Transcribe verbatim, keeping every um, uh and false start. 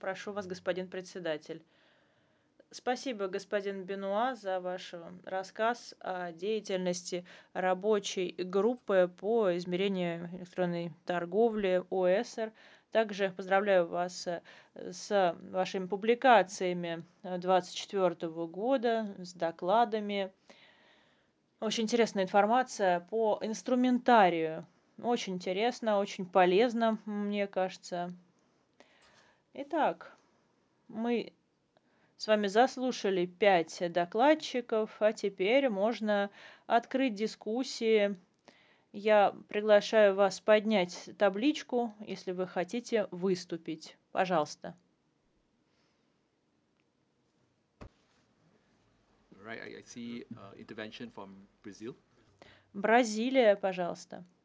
Прошу вас, господин председатель. Спасибо, господин Бенуа, за ваш э, рассказ о деятельности рабочей группы по измерению электронной торговли ОЭСР. Также поздравляю вас э, с вашими публикациями э, двадцать четвёртого года, с докладами. Очень интересная информация по инструментарию. Очень интересно, очень полезно, мне кажется. Итак, мы с вами заслушали пять докладчиков, а теперь можно открыть дискуссии. Я приглашаю вас поднять табличку, если вы хотите выступить. Пожалуйста. Right, I, I see uh, intervention from Brazil. Бразилия, пожалуйста.